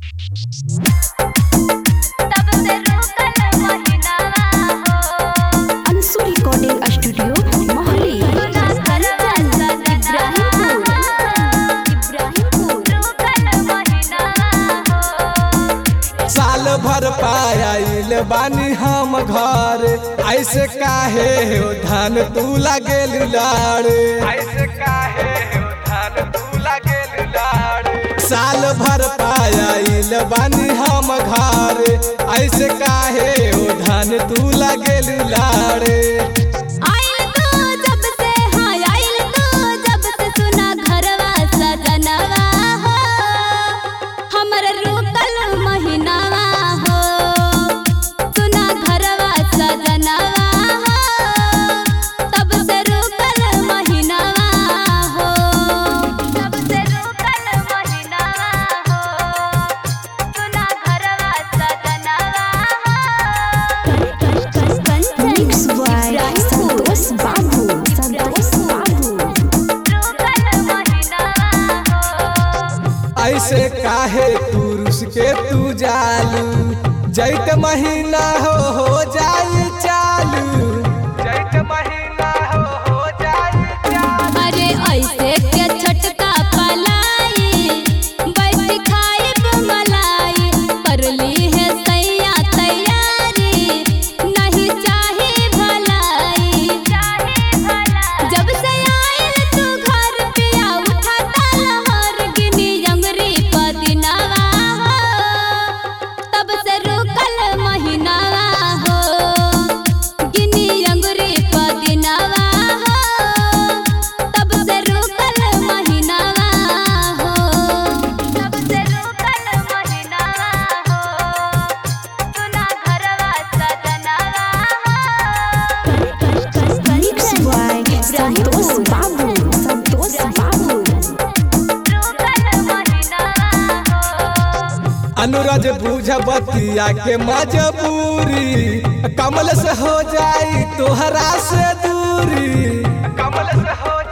Anshu recording studio Mohali. साल भर पायल बानी हम घर, ऐसे काहे हो धान तू लगे लाड़े, ऐसे काहे हो धान तू लगे लाड़े। साल भर पायल बानी हम घर, ऐसे काहे हो धान तू लगे लाड़े। ऐसे काहे तू रुस के तू जालू, जैत महीना हो जाई चालू, जैत महीना हो जाई चालू। अरे ऐसे के छटका पलाई बैठ खाए मलाई, कर ली है सैया तैयारी, नहीं चाहे भलाई। जब से आयल तू घर पिया उठाता लहर, गिनी अंगरी पदिनावा हो, तब से रुकल महीनावा हो, गिनी अंगरी पदिनावा हो, तब से रुकल महीनावा हो, तब से रुकल महीनावा हो, सुना घरवा सजनावा संतोष बाबू, संतोष बाबू। अनुरज बुझ बतिया के मजबूरी, कमल से हो जाई तोहरा से दूरी, कमल से हो